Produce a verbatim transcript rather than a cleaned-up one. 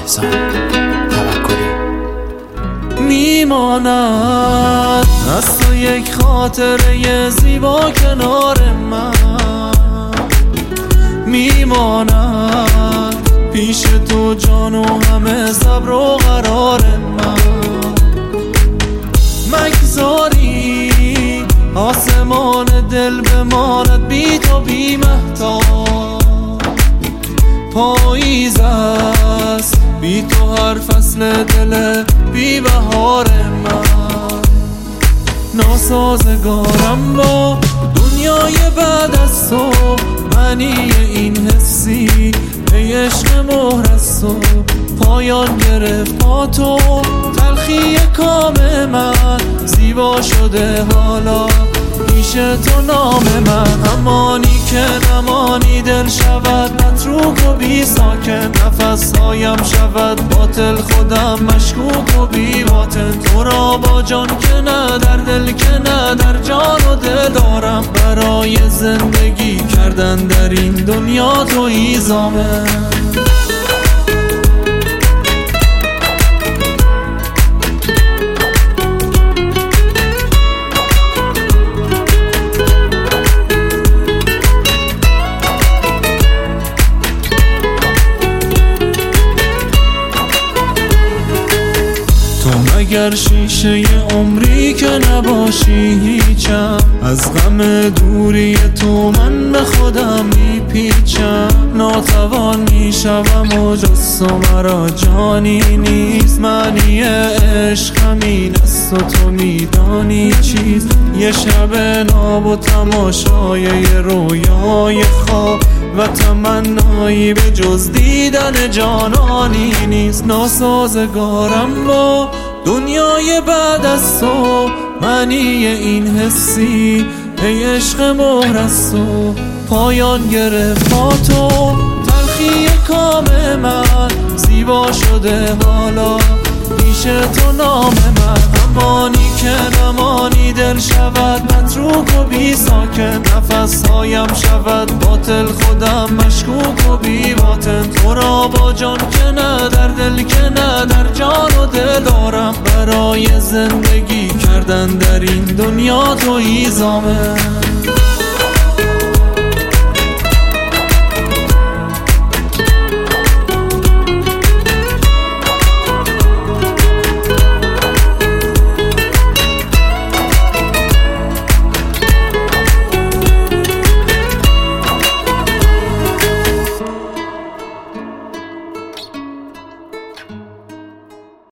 احسان توکلی. میماند از تو یک خاطره زیبا کنار من، میماند پیش تو جان و همه صبر و قرار من. مگذاری آسمان دل بماند بی تو بی مهتاب، پاییز است بی تو هر فصل دل بی بهار من. ناسازگارم با دنیای بعد از تو، معنی این حسی ای عشق مهر از تو پایان گرفت با تو. تلخی کام من زیبا شده حالا پیش تو نام من. امانی که نمانی دل شود متروک و بی ساکن، نفس هایم شود باطل خودم مشکوک و بی باطن. تو را با جان که نه در دل که نه در جان و دل دارم، برای زندگی کردن در این دنیا تو ایزامه. اگر شیشه عمری که نباشی هیچم، از غم دوری تو من به خودم میپیچم. ناتوان میشوم و جز تو مرا جانی نیست، معنی عشق همین است و تو میدانی چیز. یه شب ناب و تماشای رویای خواب و تمنایی به جز دیدن جانانی نیست. ناسازگارم با دنیای بعد از تو، معنی این حسی ای عشق مهر از تو پایان گرفت با تو. تلخی کام من زیبا شده حالا پیش تو نام من. امانی که نمانی دل شود متروک و بی ساکن، نفس هایم شود باطل خودم مشکوک و بی باطن. تو را با جان که نه در دل که نه در جان و دل دارم، برای زندگی کردن در این دنیا تو ایزامه.